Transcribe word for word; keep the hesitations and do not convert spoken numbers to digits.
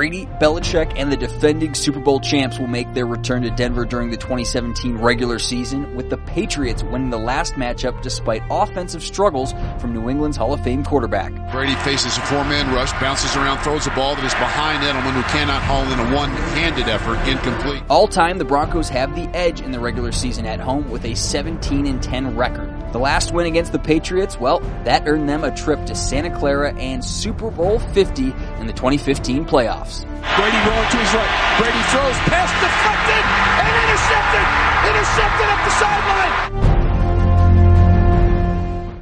Brady, Belichick, and the defending Super Bowl champs will make their return to Denver during the twenty seventeen regular season, with the Patriots winning the last matchup despite offensive struggles from New England's Hall of Fame quarterback. Brady faces a four-man rush, bounces around, throws a ball that is behind Edelman, who cannot haul in a one-handed effort, incomplete. All time, the Broncos have the edge in the regular season at home with a seventeen and ten record. The last win against the Patriots, well, that earned them a trip to Santa Clara and Super Bowl fifty in the twenty fifteen playoffs. Brady rolling to his right. Brady throws, pass deflected, and intercepted! Intercepted up the sideline!